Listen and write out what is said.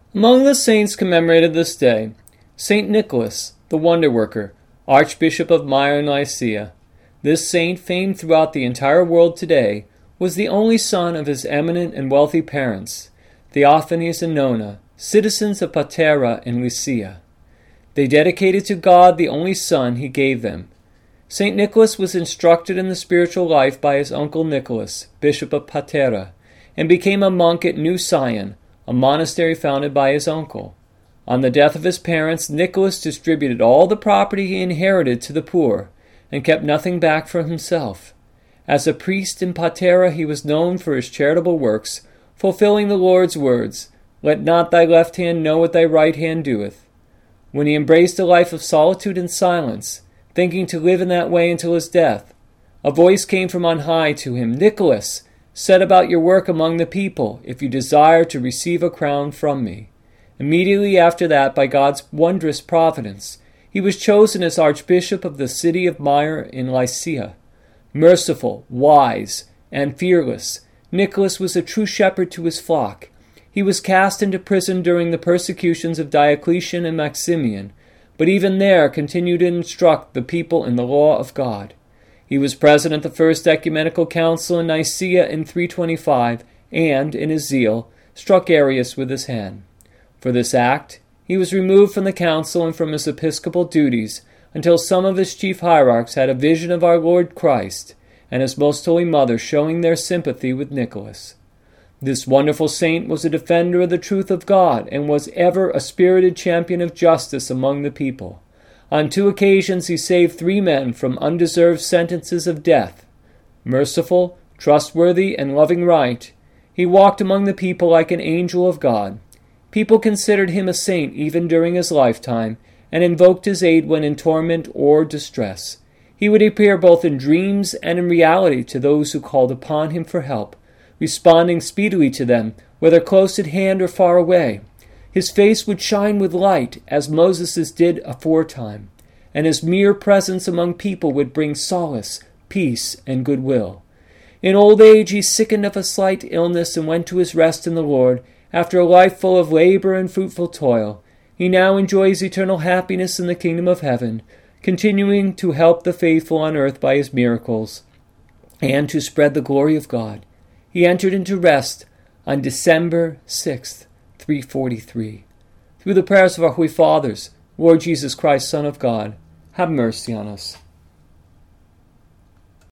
Among the saints commemorated this day, Saint Nicholas, the Wonder Worker, Archbishop of Myra and Lycia. This saint, famed throughout the entire world today, was the only son of his eminent and wealthy parents, Theophanes and Nona, citizens of Patera in Lycia. They dedicated to God the only son he gave them. St. Nicholas was instructed in the spiritual life by his uncle Nicholas, Bishop of Patera, and became a monk at New Sion, a monastery founded by his uncle. On the death of his parents, Nicholas distributed all the property he inherited to the poor, and kept nothing back for himself. As a priest in Patera, he was known for his charitable works, fulfilling the Lord's words, "Let not thy left hand know what thy right hand doeth." When he embraced a life of solitude and silence, thinking to live in that way until his death, a voice came from on high to him, "Nicholas, set about your work among the people, if you desire to receive a crown from me." Immediately after that, by God's wondrous providence, he was chosen as Archbishop of the city of Myra in Lycia. Merciful, wise, and fearless, Nicholas was a true shepherd to his flock. He was cast into prison during the persecutions of Diocletian and Maximian, but even there continued to instruct the people in the law of God. He was present at the First Ecumenical Council in Nicaea in 325, and, in his zeal, struck Arius with his hand. For this act, he was removed from the council and from his episcopal duties until some of his chief hierarchs had a vision of our Lord Christ and his Most Holy Mother showing their sympathy with Nicholas. This wonderful saint was a defender of the truth of God and was ever a spirited champion of justice among the people. On 2 occasions he saved 3 men from undeserved sentences of death. Merciful, trustworthy, and loving right, he walked among the people like an angel of God. People considered him a saint even during his lifetime, and invoked his aid when in torment or distress. He would appear both in dreams and in reality to those who called upon him for help, responding speedily to them, whether close at hand or far away. His face would shine with light, as Moses's did aforetime, and his mere presence among people would bring solace, peace, and goodwill. In old age he sickened of a slight illness and went to his rest in the Lord, after a life full of labor and fruitful toil. He now enjoys eternal happiness in the kingdom of heaven, continuing to help the faithful on earth by his miracles, and to spread the glory of God. He entered into rest on December 6th, 343. Through the prayers of our Holy Fathers, Lord Jesus Christ, Son of God, have mercy on us.